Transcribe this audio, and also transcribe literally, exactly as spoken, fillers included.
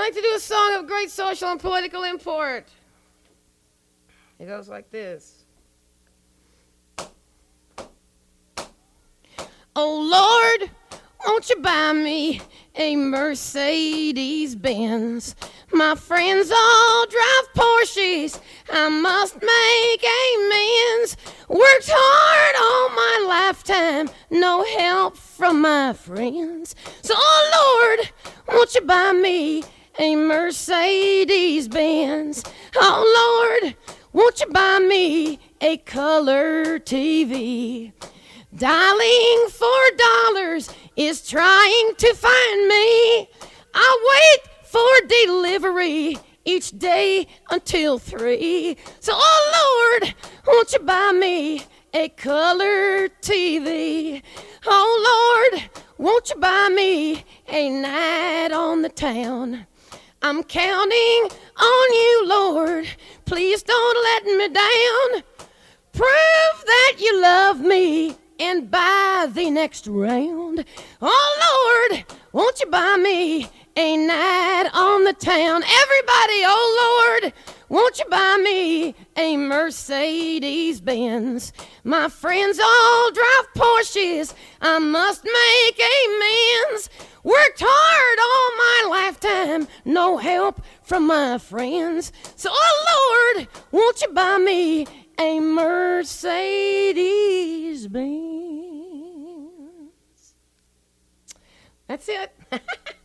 like to do a song of great social and political import. It goes like this. Oh Lord, won't you buy me a Mercedes Benz? My friends all drive Porsches, I must make amends. Worked hard all my lifetime, no help from my friends. So, oh Lord, won't you buy me a Mercedes Benz? Oh Lord, won't you buy me a color T V? Dialing for dollars is trying to find me. I wait for delivery each day until three. So, oh Lord, won't you buy me a color T V? Oh Lord, won't you buy me a night on the town? I'm counting on you, Lord. Please don't let me down. Prove that you love me and buy the next round. Oh Lord, won't you buy me a night on the town? Everybody, oh Lord, won't you buy me a Mercedes Benz? My friends all drive Porsches, I must make amends. Worked hard all my lifetime, no help from my friends. So, oh Lord, won't you buy me a Mercedes Benz? That's it.